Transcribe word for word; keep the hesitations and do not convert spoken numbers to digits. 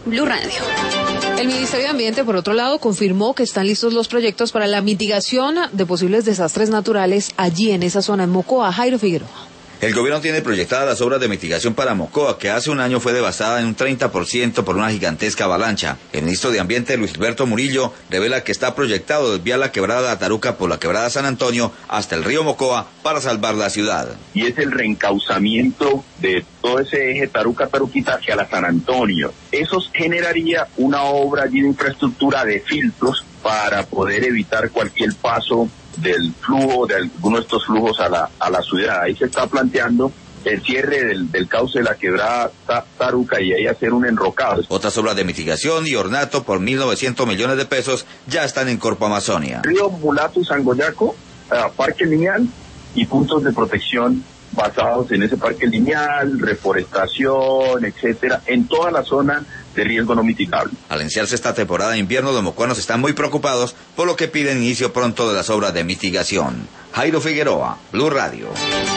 Blue Radio. El Ministerio de Ambiente, por otro lado, confirmó que están listos los proyectos para la mitigación de posibles desastres naturales allí en esa zona, en Mocoa. Jairo Figueroa. El gobierno tiene proyectadas las obras de mitigación para Mocoa, que hace un año fue devastada en un treinta por ciento por una gigantesca avalancha. El ministro de Ambiente, Luis Gilberto Murillo, revela que está proyectado desviar la quebrada Taruca por la quebrada San Antonio hasta el río Mocoa para salvar la ciudad. Y es el reencauzamiento de todo ese eje Taruca-Taruquita hacia la San Antonio. Eso generaría una obra allí de infraestructura de filtros para poder evitar cualquier paso del flujo, de alguno de estos flujos a la a la ciudad. Ahí se está planteando el cierre del, del cauce de la quebrada Taruca y ahí hacer un enrocado. Otras obras de mitigación y ornato por mil novecientos millones de pesos ya están en Corpo Amazonia. Río Mulato y Sangoyaco, uh, parque lineal y puntos de protección basados en ese parque lineal, reforestación, etcétera, en toda la zona de riesgo no mitigable. Al iniciarse esta temporada de invierno, los mocoanos están muy preocupados por lo que piden inicio pronto de las obras de mitigación. Jairo Figueroa, Blue Radio.